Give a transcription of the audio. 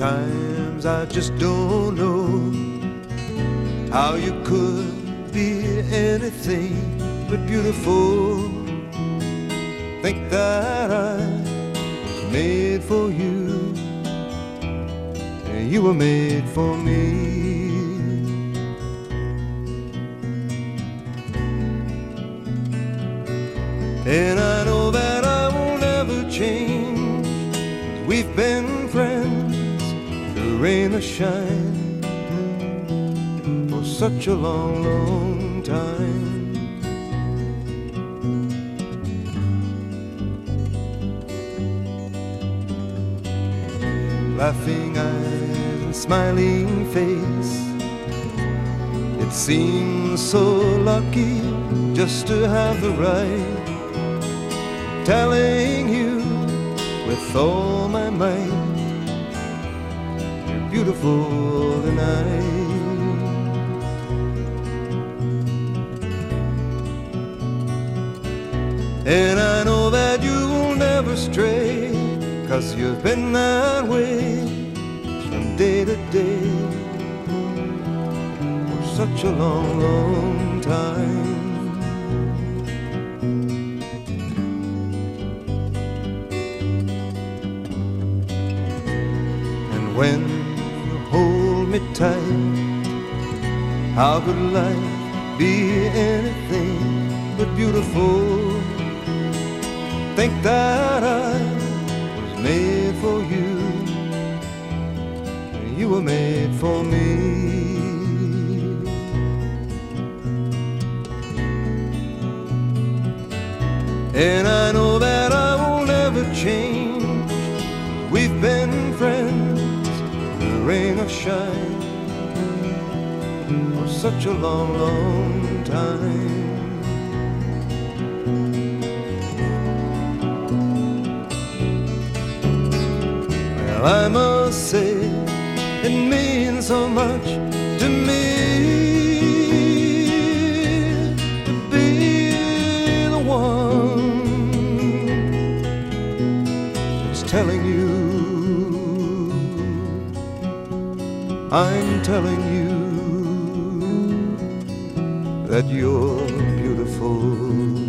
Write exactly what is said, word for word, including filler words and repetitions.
Sometimes I just don't know how you could be anything but beautiful. Think that I was made for you, and you were made for me. And I know that I won't ever change. We've been friends through rain or shine for such a long, long time. Laughing eyes and smiling face, it seems so lucky just to have the right, telling you with all my might, you're beautiful tonight. And I know that you will never stray, 'cause you've been that way from day to day for such a long, long time. When you hold me tight, how could life be anything but beautiful? Think that I was made for you, and you were made for me. And I know that I will never change. We've been friends, rain or shine for such a long, long time. Well, I must say it means so much to me to be the one that's telling you, I'm telling you that you're beautiful.